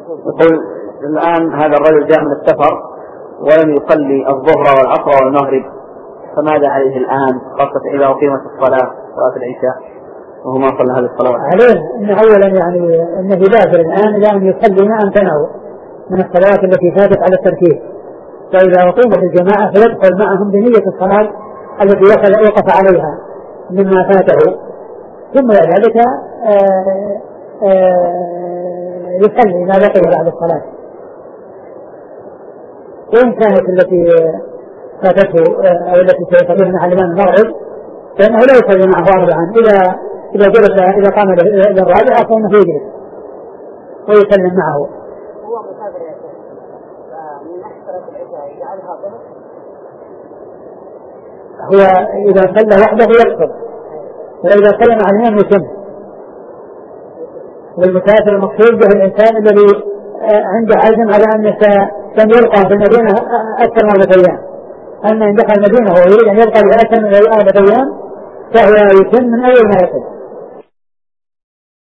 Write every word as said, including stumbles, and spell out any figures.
يقول الآن هذا الرجل جاء من السفر ولم يصلي الظهر والعصر والمغرب، فماذا عليه الآن خاصة إذا أقيمت الصلاة صلاة العشاء وهو ما صلى هذه الصلوات؟ عليه أنه أولا يعني أنه بادر الآن إلى أن يصلي ما أمكنه من الصلوات التي فاتت على الترتيب، فإذا أقيمت الجماعة فيدخل معهم بنية الصلاة التي وقف عليها مما فاته، ثم ذلك يصلي ما بقي بعد الصلاة. وإن كانت التي فاتته أو التي سيصليها مع الإمام المغرب فإنه لا يصلي معه أربعا، إذا إذا جلس إذا قام للرابعة فإنه يجلس ويسلم معه. هو مسافر يا شيخ من نحصرة العشاء يجعلها ظهر؟ هو إذا صلى وحده يقصر، وإذا صلى مع الإمام يتم. والمسافر المقصود به الإنسان الذي عنده عزم على أن كان يلقى في المدينة أكثر من أربعة أيام، أما إن دخل المدينة ويريد أن يلقى بها أكثر من أربعة أيام فهو يتم من أول ما يصل.